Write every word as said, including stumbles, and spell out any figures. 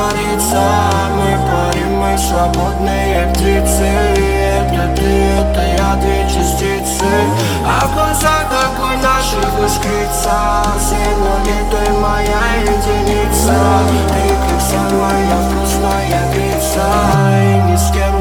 творится. Мы парим, мы свободные птицы. Это ты, это я, две частицы. А в глазах огонь наших искрится. Сегодня ты моя единица. Ты как самая вкусная пицца. И ни с кем